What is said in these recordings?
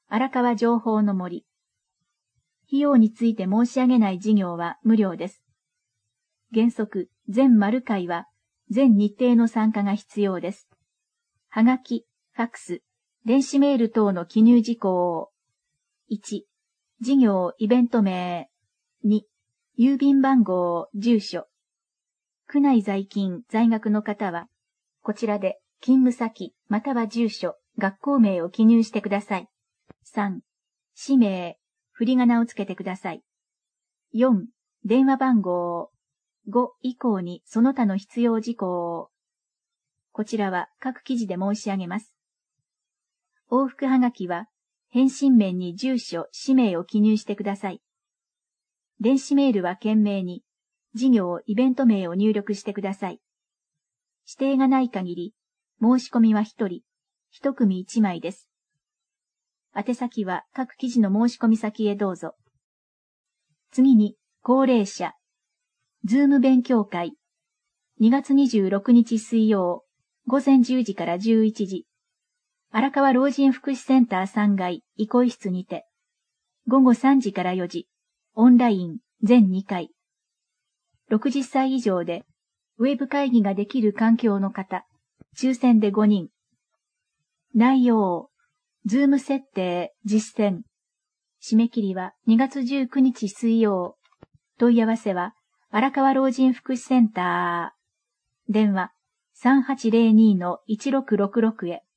荒川情報の森。費用について申し上げない事業は無料です。原則、全丸会は、全日程の参加が必要です。はがき、ファックス、電子メール等の記入事項を。1、事業イベント名。2、郵便番号、住所。区内在勤、在学の方は、こちらで勤務先または住所、学校名を記入してください。3、氏名、振り仮名をつけてください。4、電話番号。5以降にその他の必要事項を。こちらは各記事で申し上げます。往復はがきは、返信面に住所、氏名を記入してください。電子メールは懸命に、事業、イベント名を入力してください。指定がない限り、申し込みは1人、1組1枚です。宛先は各記事の申し込み先へどうぞ。次に、高齢者。ズーム勉強会。2月26日水曜、午前10時から11時。荒川老人福祉センター3階、憩い室にて。午後3時から4時。オンライン、全2回。60歳以上で、ウェブ会議ができる環境の方、抽選で5人。内容、ズーム設定、実践。締め切りは2月19日水曜。問い合わせは、荒川老人福祉センター。電話、3802-1666へ。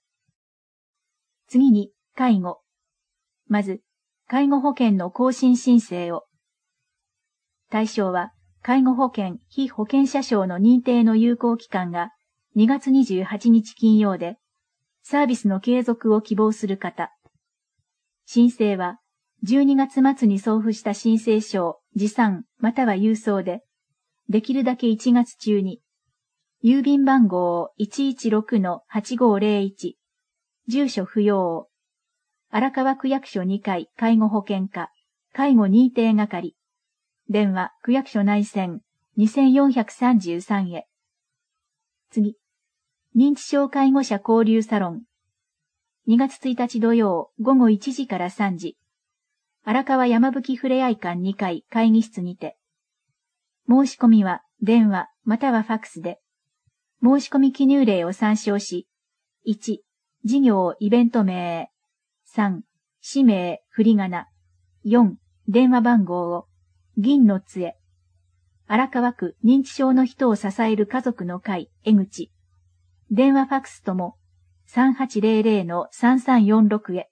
次に、介護。まず、介護保険の更新申請を。対象は、介護保険被保険者証の認定の有効期間が2月28日金曜で、サービスの継続を希望する方。申請は、12月末に送付した申請書を持参または郵送で、できるだけ1月中に、郵便番号 116-8501、住所不要、荒川区役所2階介護保険課、介護認定係、電話区役所内線2433へ。次、認知症介護者交流サロン。2月1日土曜午後1時から3時。荒川山吹ふれあい館2階会議室にて。申し込みは電話またはファックスで。申し込み記入例を参照し、1、事業イベント名。3、氏名振り仮名。4、電話番号を。銀の杖。荒川区認知症の人を支える家族の会、江口。電話ファックスとも、3800-3346へ。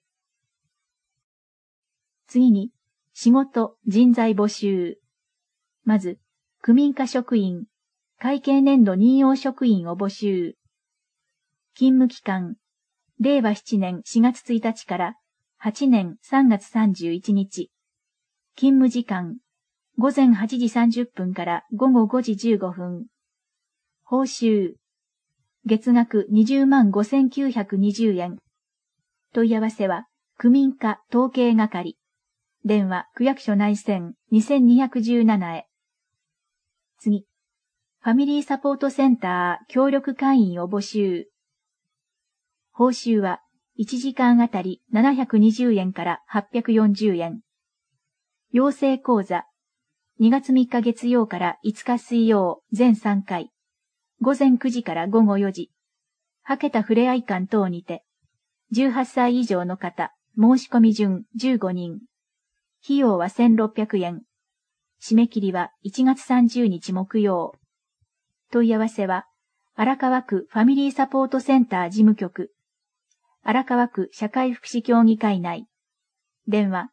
次に、仕事、人材募集。まず、区民課職員、会計年度任用職員を募集。勤務期間、令和7年4月1日から8年3月31日。勤務時間、午前8時30分から午後5時15分。報酬。月額20万5920円。問い合わせは、区民課統計係。電話、区役所内線2217へ。次。ファミリーサポートセンター協力会員を募集。報酬は、1時間あたり720円から840円。養成講座。2月3日月曜から5日水曜全3回。午前9時から午後4時。はけたふれあい館等にて。18歳以上の方、申し込み順15人。費用は1600円。締め切りは1月30日木曜。問い合わせは、荒川区ファミリーサポートセンター事務局。荒川区社会福祉協議会内。電話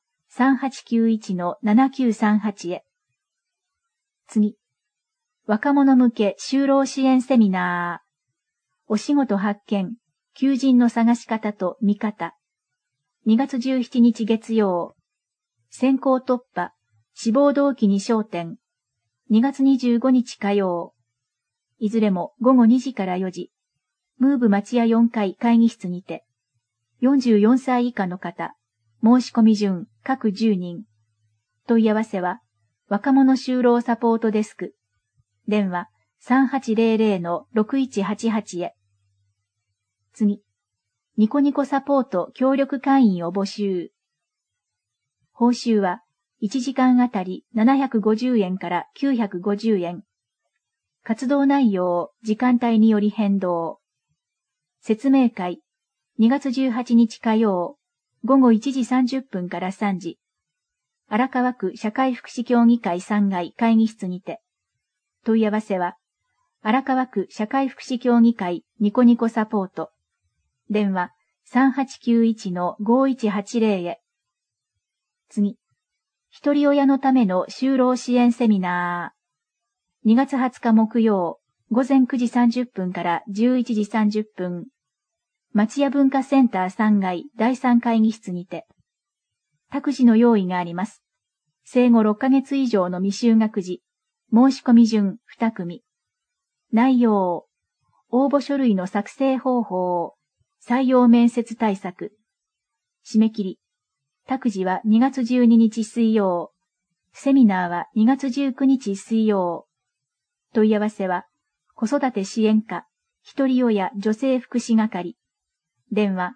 3891-7938へ。次。若者向け就労支援セミナー。お仕事発見、求人の探し方と見方。2月17日月曜。先行突破、志望動機に焦点。2月25日火曜。いずれも午後2時から4時。ムーブ町屋4階会議室にて。44歳以下の方。申し込み順各10人。問い合わせは、若者就労サポートデスク。電話3800-6188へ。次。 ニコニコサポート協力会員を募集。報酬は1時間あたり750円から950円。活動内容、時間帯により変動。説明会、2月18日火曜、午後1時30分から3時。荒川区社会福祉協議会3階会議室にて。問い合わせは、荒川区社会福祉協議会ニコニコサポート。電話 3891-5180 へ。次。一人親のための就労支援セミナー。2月20日木曜、午前9時30分から11時30分。町屋文化センター3階第3会議室にて。託児の用意があります。生後6ヶ月以上の未就学児。申し込み順2組。内容。応募書類の作成方法。採用面接対策。締め切り。託児は2月12日水曜。セミナーは2月19日水曜。問い合わせは、子育て支援課、一人親女性福祉係。電話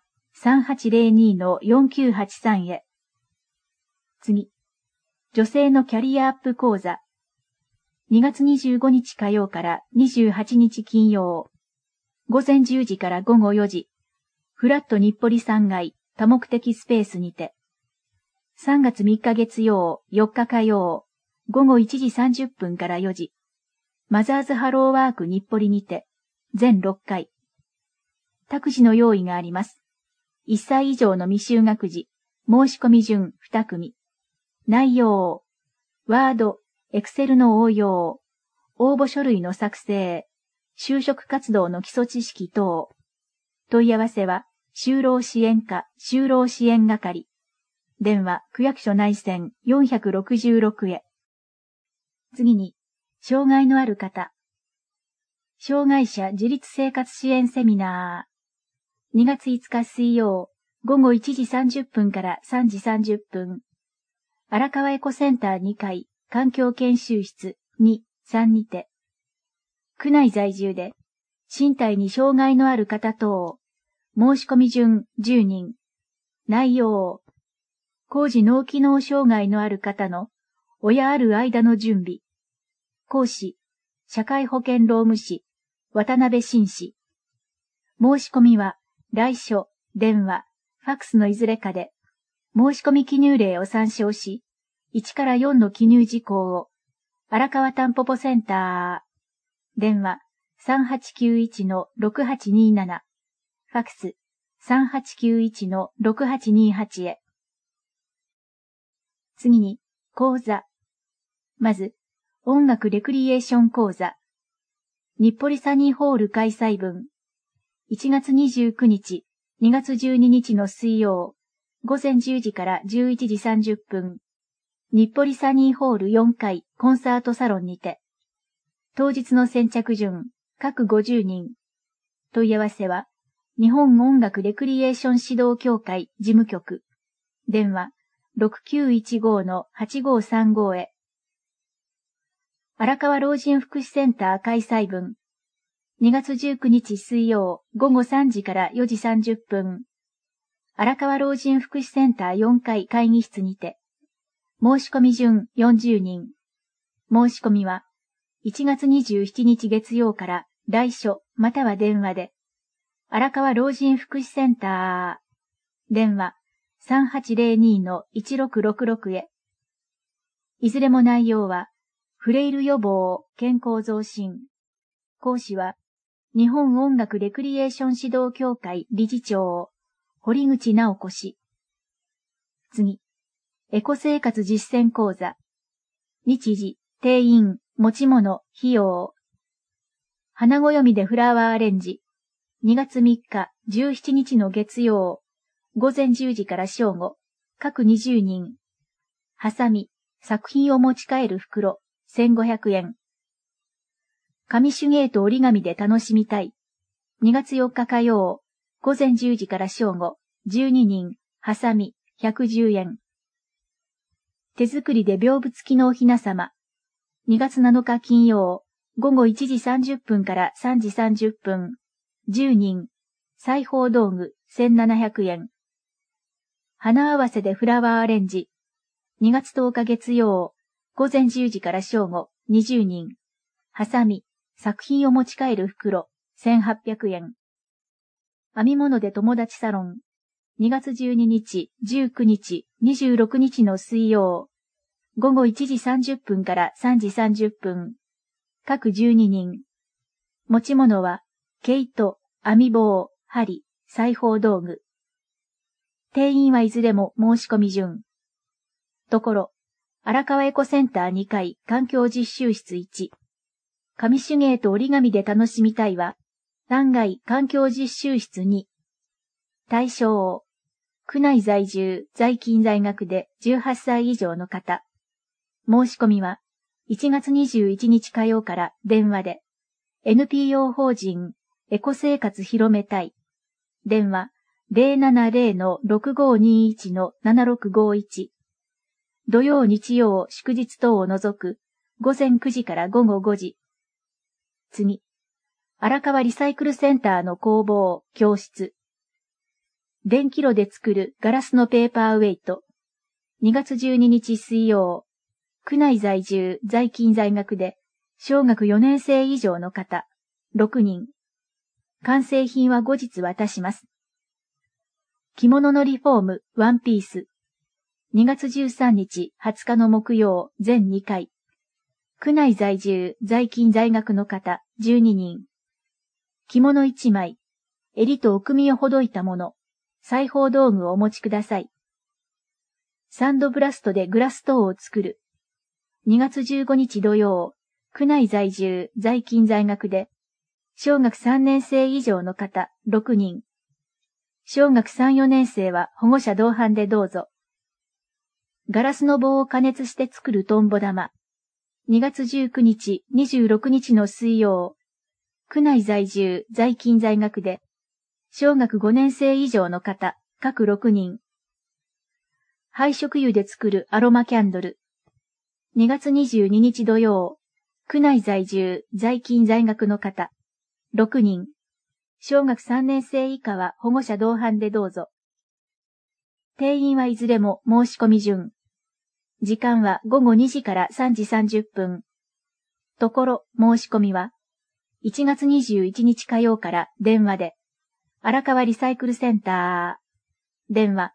3802-4983 へ。次。女性のキャリアアップ講座。2月25日火曜から28日金曜。午前10時から午後4時。フラット日暮里3階多目的スペースにて。3月3日月曜、4日火曜。午後1時30分から4時。マザーズハローワーク日暮里にて。全6回。託児の用意があります。1歳以上の未就学児。申し込み順2組。内容。ワード、エクセルの応用。応募書類の作成。就職活動の基礎知識等。問い合わせは、就労支援課、就労支援係。電話、区役所内線466へ。次に、障害のある方。障害者自立生活支援セミナー。2月5日水曜、午後1時30分から3時30分。荒川エコセンター2階、環境研修室2、3にて。区内在住で、身体に障害のある方等。申し込み順10人。内容。高次脳機能障害のある方の親ある間の準備。講師、社会保険労務士、渡辺紳士。申し込みは、来書、電話、ファックスのいずれかで、申し込み記入例を参照し、1から4の記入事項を、荒川たんぽぽセンター、電話、3891-6827、ファックス、3891-6828へ。次に、講座。まず、音楽レクリエーション講座。日暮里サニーホール開催分。1月29日、2月12日の水曜、午前10時から11時30分。日暮里サニーホール4階コンサートサロンにて。当日の先着順、各50人。問い合わせは、日本音楽レクリエーション指導協会事務局。電話、6915-8535 へ。荒川老人福祉センター開催分。2月19日水曜午後3時から4時30分。荒川老人福祉センター4階会議室にて。申し込み順40人。申し込みは1月27日月曜から来書または電話で。荒川老人福祉センター。電話 3802-1666 へ。いずれも内容は、フレイル予防、健康増進。講師は、日本音楽レクリエーション指導協会理事長、堀口直子氏。次、エコ生活実践講座。日時、定員、持ち物、費用。花暦でフラワーアレンジ。2月3日、17日の月曜。午前10時から正午、各20人。ハサミ、作品を持ち帰る袋、1500円。紙手芸と折り紙で楽しみたい。2月4日火曜、午前10時から正午、12人、ハサミ、110円。手作りで屏風付きのおひなさま。2月7日金曜、午後1時30分から3時30分、10人、裁縫道具、 1700円。花合わせでフラワーアレンジ。2月10日月曜、午前10時から正午、20人。ハサミ、作品を持ち帰る袋、1800円。編み物で友達サロン。2月12日、19日、26日の水曜。午後1時30分から3時30分。各12人。持ち物は、毛糸、編み棒、針、裁縫道具。定員はいずれも申し込み順。ところ、荒川エコセンター2階環境実習室1。紙手芸と折り紙で楽しみたいは、3階環境実習室2。対象、区内在住、在勤在学で18歳以上の方。申し込みは、1月21日火曜から電話で、NPO 法人エコ生活広めたい。電話 070-6521-7651。土曜日曜祝日等を除く午前9時から午後5時。次。荒川リサイクルセンターの工房、教室。電気炉で作るガラスのペーパーウェイト。2月12日水曜。区内在住、在勤在学で、小学4年生以上の方、6人。完成品は後日渡します。着物のリフォーム、ワンピース。2月13日、20日の木曜、全2回。区内在住、在勤在学の方、12人。着物1枚、襟と奥身をほどいたもの、裁縫道具をお持ちください。サンドブラストでグラス等を作る。2月15日土曜、区内在住、在勤在学で、小学3年生以上の方、6人。小学3、4年生は保護者同伴でどうぞ。ガラスの棒を加熱して作るトンボ玉。2月19日、26日の水曜。区内在住、在勤在学で、小学5年生以上の方、各6人。配色油で作るアロマキャンドル。2月22日土曜。区内在住、在勤在学の方、6人。小学3年生以下は保護者同伴でどうぞ。定員はいずれも申し込み順。時間は午後2時から3時30分。ところ、申し込みは、1月21日火曜から電話で、荒川リサイクルセンター、電話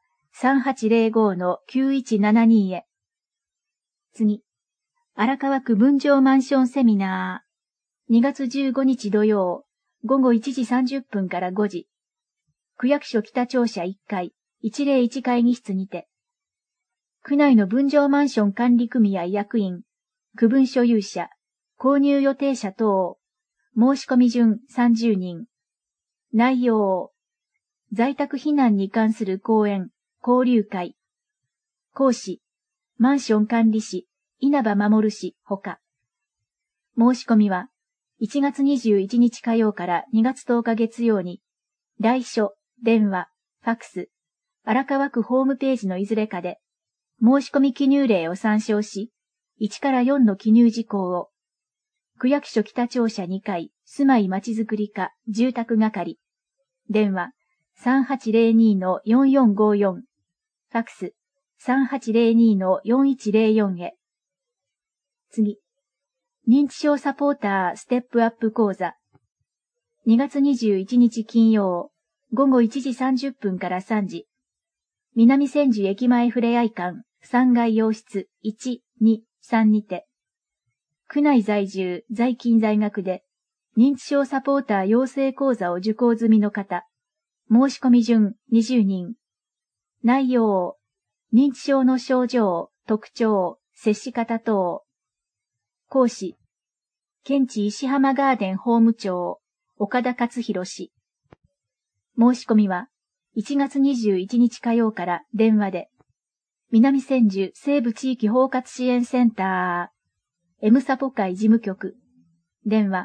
3805-9172 へ。次、荒川区分譲マンションセミナー、2月15日土曜、午後1時30分から5時。区役所北庁舎1階、101会議室にて。区内の分譲マンション管理組合役員、区分所有者、購入予定者等、申し込み順30人。内容、在宅避難に関する講演、交流会。講師、マンション管理士、稲葉守氏ほか。申し込みは、1月21日火曜から2月10日月曜に、来所、電話、ファクス、荒川区ホームページのいずれかで、申し込み記入例を参照し、1から4の記入事項を、区役所北庁舎2階、住まいまちづくり課、住宅係、電話 3802-4454、ファクス 3802-4104 へ。次。認知症サポーターステップアップ講座。2月21日金曜、午後1時30分から3時。南千住駅前ふれあい館3階洋室1、2、3にて。区内在住、在勤在学で、認知症サポーター養成講座を受講済みの方。申し込み順20人。内容、認知症の症状、特徴、接し方等。講師、県知石浜ガーデン法務長、岡田勝弘氏。申し込みは、1月21日火曜から電話で、南千住西部地域包括支援センター、M サポ会事務局、電話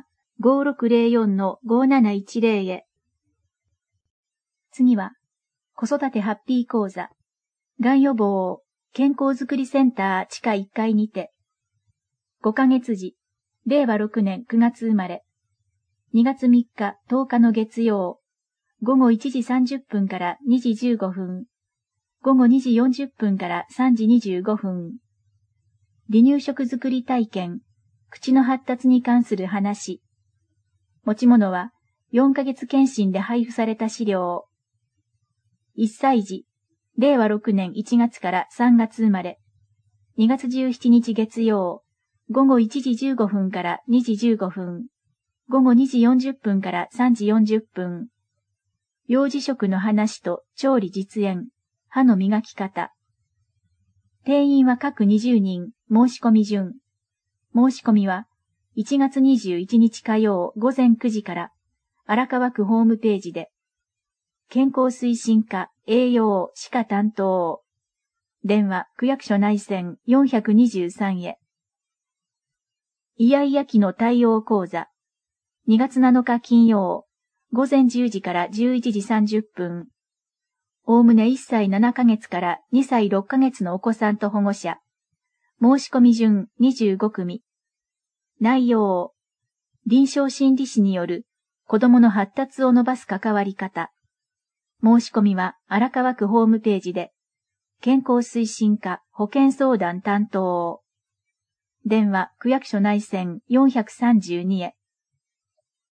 5604-5710 へ。次は、子育てハッピー講座、がん予防、健康づくりセンター地下1階にて、5ヶ月時、令和6年9月生まれ、2月3日10日の月曜、 午後1時30分から2時15分。午後2時40分から3時25分。離乳食作り体験、口の発達に関する話。持ち物は4ヶ月検診で配布された資料。1歳児、令和6年1月から3月生まれ。2月17日月曜、午後1時15分から2時15分。午後2時40分から3時40分。幼児食の話と調理実演、歯の磨き方。定員は各20人、申し込み順。申し込みは1月21日火曜午前9時から荒川区ホームページで。健康推進課、栄養、歯科担当。電話、区役所内線423へ。イヤイヤ期の対応講座。2月7日金曜、午前10時から11時30分。おおむね1歳7ヶ月から2歳6ヶ月のお子さんと保護者。申し込み順25組。内容。臨床心理士による子供の発達を伸ばす関わり方。申し込みは荒川区ホームページで。健康推進課保健相談担当。電話区役所内線432へ。